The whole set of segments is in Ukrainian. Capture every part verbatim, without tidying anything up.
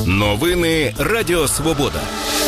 Новини Радіо Свобода.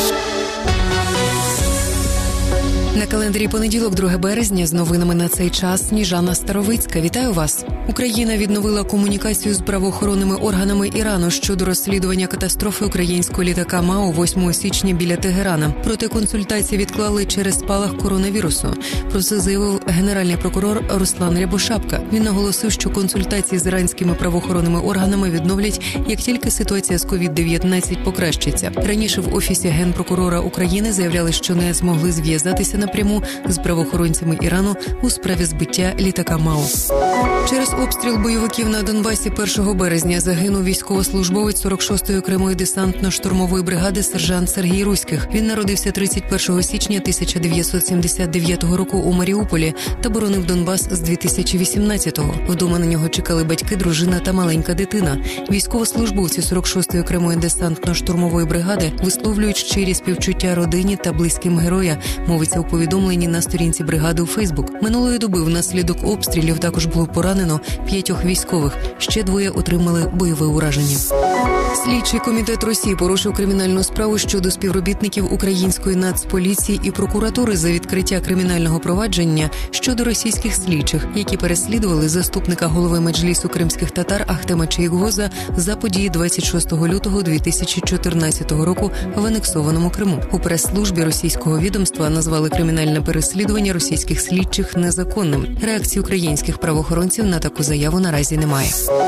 На календарі понеділок, друге березня, з новинами на цей час Сніжана Старовицька. Вітаю вас. Україна відновила комунікацію з правоохоронними органами Ірану щодо розслідування катастрофи українського літака МАУ восьмого січня біля Тегерана. Проте консультації відклали через спалах коронавірусу. Про це заявив генеральний прокурор Руслан Рябошапка. Він наголосив, що консультації з іранськими правоохоронними органами відновлять, як тільки ситуація з ковід дев'ятнадцять покращиться. Раніше в Офісі Генпрокурора України заявляли, що не змогли зв'язатися напряму з правоохоронцями Ірану у справі збиття літака МАУ. Через обстріл бойовиків на Донбасі першого березня загинув військовослужбовець сорок шостої окремої десантно-штурмової бригади сержант Сергій Руських. Він народився тридцять першого січня тисяча дев'ятсот сімдесят дев'ятого року у Маріуполі та боронив Донбас з дві тисячі вісімнадцятого. Вдома на нього чекали батьки, дружина та маленька дитина. Військовослужбовці сорок шостої окремої десантно-штурмової бригади висловлюють щирі співчуття родині та близьким героя, мовиться у повідомленні на сторінці бригади у Фейсбук. Минулої доби внаслідок обстрілів також було поранено п'ятьох військових. Ще двоє отримали бойове ураження. Слідчий комітет Росії порушив кримінальну справу щодо співробітників української нацполіції і прокуратури за відкриття кримінального провадження щодо російських слідчих, які переслідували заступника голови меджлісу кримських татар Ахтема Чаїгоза за події двадцять шостого лютого дві тисячі чотирнадцятого року в анексованому Криму. У прес-службі російського відомства назвали кримінальне переслідування російських слідчих незаконним. Реакції українських правоохоронців на таку заяву наразі немає.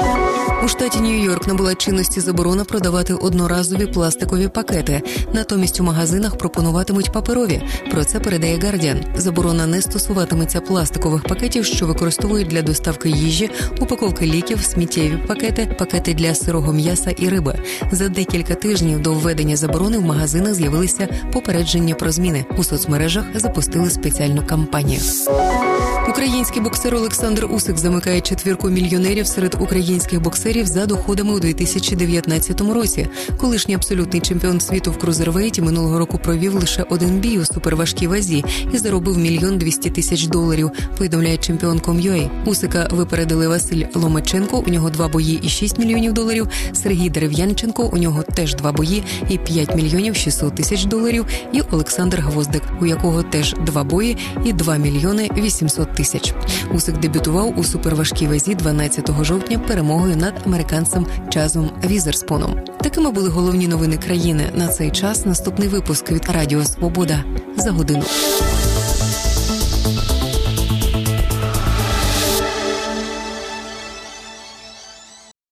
У штаті Нью-Йорк набула чинності заборона продавати одноразові пластикові пакети. Натомість у магазинах пропонуватимуть паперові. Про це передає Guardian. Заборона не стосуватиметься пластикових пакетів, що використовують для доставки їжі, упаковки ліків, сміттєві пакети, пакети для сирого м'яса і риби. За декілька тижнів до введення заборони в магазинах з'явилися попередження про зміни. У соцмережах запустили спеціальну кампанію. Український боксер Олександр Усик замикає четвірку мільйонерів серед українських боксерів за доходами у дві тисячі дев'ятнадцятому році. Колишній абсолютний чемпіон світу в крузервейті минулого року провів лише один бій у суперважкій вазі і заробив мільйон двісті тисяч доларів, повідомляє чемпіон.ком ю а. Усика випередили Василь Ломаченко, у нього два бої і шість мільйонів доларів, Сергій Дерев'янченко, у нього теж два бої і п'ять мільйонів шістсот тисяч доларів, і Олександр Гвоздик, у якого теж два бої і два мільйони вісімсот тисяч. Усик дебютував у суперважкій вазі дванадцятого жовтня перемогою над американцем Чазом Візерспоном. Такими були головні новини країни на цей час. Наступний випуск від Радіо Свобода за годину.